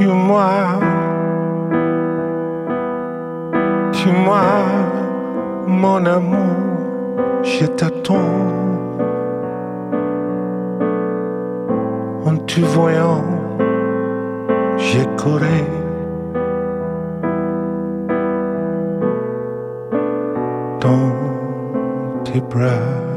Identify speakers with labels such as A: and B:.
A: Tue-moi, mon amour, je t'attends. En te voyant, j'ai couru dans tes bras.